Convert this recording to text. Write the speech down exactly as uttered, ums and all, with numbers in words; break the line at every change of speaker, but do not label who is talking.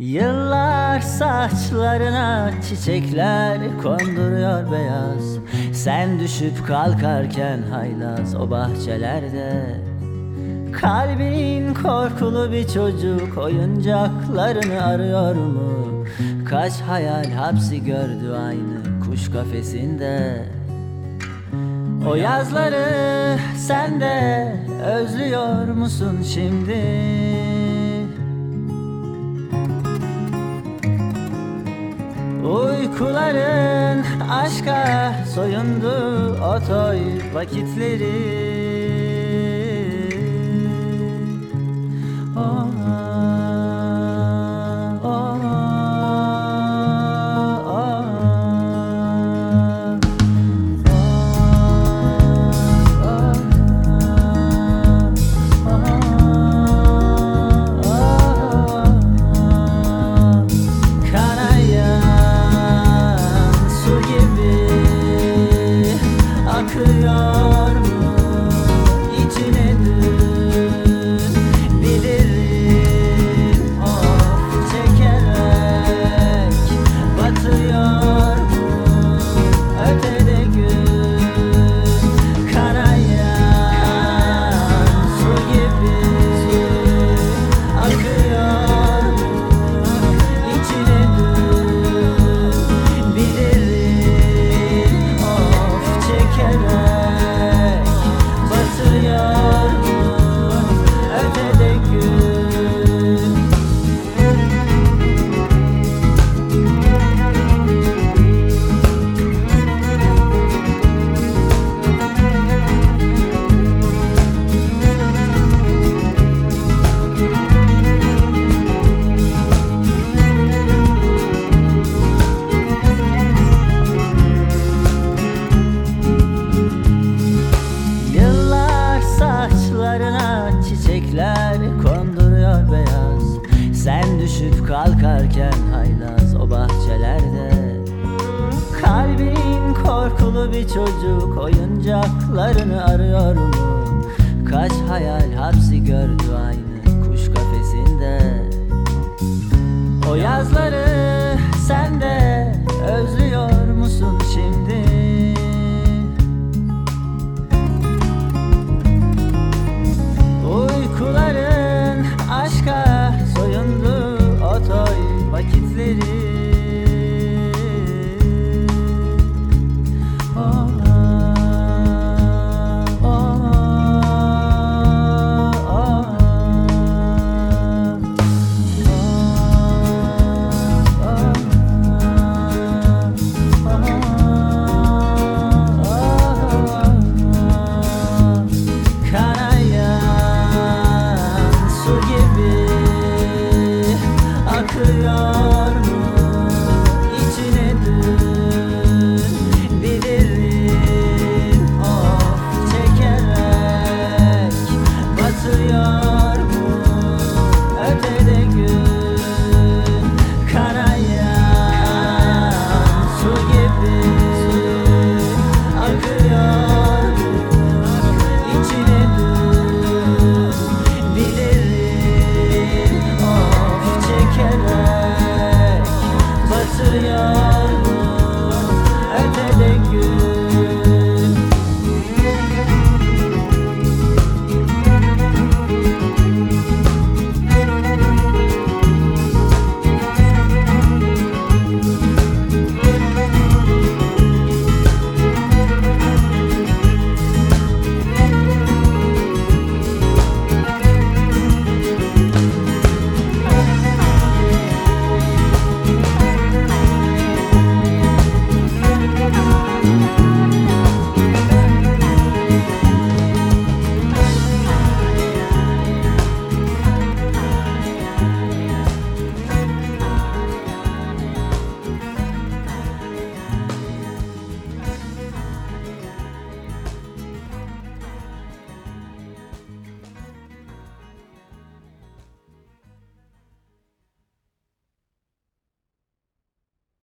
Yıllar saçlarına çiçekler konduruyor beyaz. Sen düşüp kalkarken haylaz o bahçelerde. Kalbin korkulu bir çocuk oyuncaklarını arıyor mu? Kaç hayal hapsi gördü aynı kuş kafesinde. O yazları sen de özlüyor musun şimdi? Uykuların aşka soyundu o toy vakitleri. Oh, oh, oh, oh. Akıyor mu içine dün bilirim of çekerek batıyor mu ötede gün kanayan su gibi akıyor mu içine dün bilirim of çekerek batıyor mu ötede gün. Saçlarına çiçekler konduruyor beyaz. Sen düşüp kalkarken haylaz o bahçelerde. Kalbin korkulu bir çocuk oyuncaklarını arıyor mu? Kaç hayal hapsi gördü aynı kuş kafesinde. O yazları sen de özlüyorsun.